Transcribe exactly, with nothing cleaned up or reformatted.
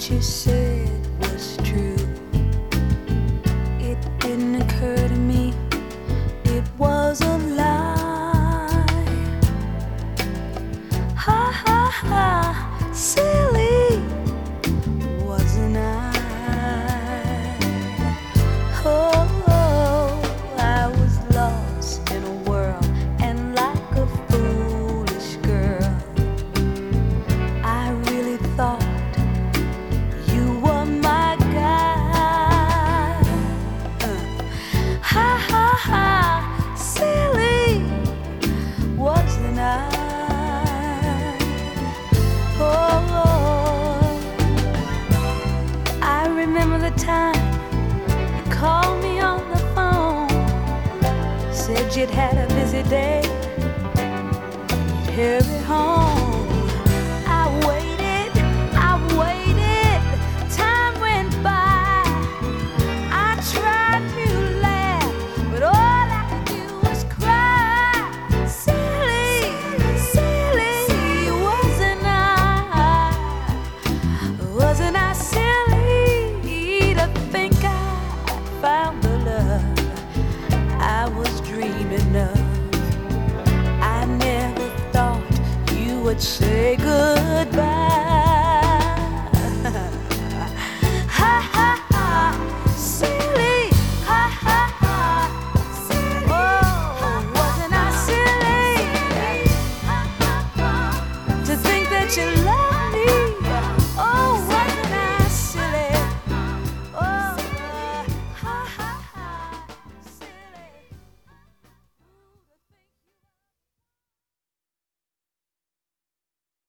what you said was true. It didn't occur to me it was a lie. Ha ha ha, silly wasn't I? Oh, oh, I was lost in a world, and like a foolish girl, I really thought you were my guy. Uh, ha ha ha, silly wasn't I? Oh, oh, I remember the time you called me on the phone, said you'd had a busy day, you'd hurry home. I waited, I waited, time went by. I tried to laugh, but all I could do was cry. Silly, silly, wasn't I? Wasn't I silly to think I found the love I was dreaming of? I never thought you would say goodbye.